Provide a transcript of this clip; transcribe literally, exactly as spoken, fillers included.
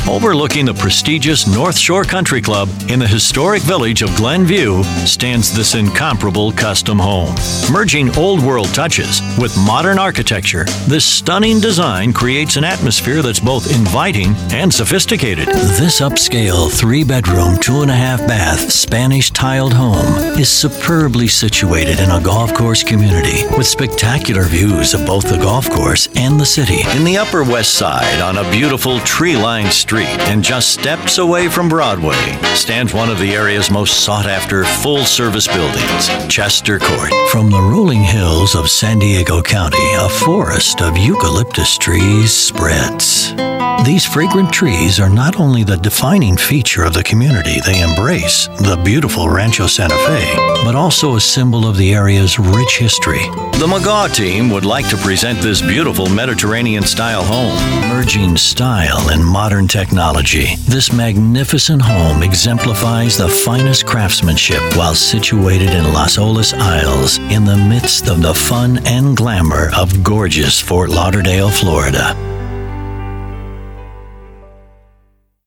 Overlooking the prestigious North Shore Country Club in the historic village of Glenview stands this incomparable custom home. Merging old world touches with modern architecture, this stunning design creates an atmosphere that's both inviting and sophisticated. This upscale three-bedroom, two-and-a-half-bath Spanish tiled home is superbly situated in a golf course community with spectacular views of both the golf course and the city. In the Upper West Side, on a beautiful tree-lined street and just steps away from Broadway, stands one of the area's most sought-after full-service buildings, Chester Court. From the rolling hills of San Diego County, a forest of eucalyptus trees spreads. These fragrant trees are not only the defining feature of the community they embrace, the beautiful Rancho Santa Fe, but also a symbol of the area's rich history. The McGaw team would like to present this beautiful Mediterranean-style home. Merging style and modern technology, this magnificent home exemplifies the finest craftsmanship while situated in Las Olas Isles in the midst of the fun and glamour of gorgeous Fort Lauderdale, Florida.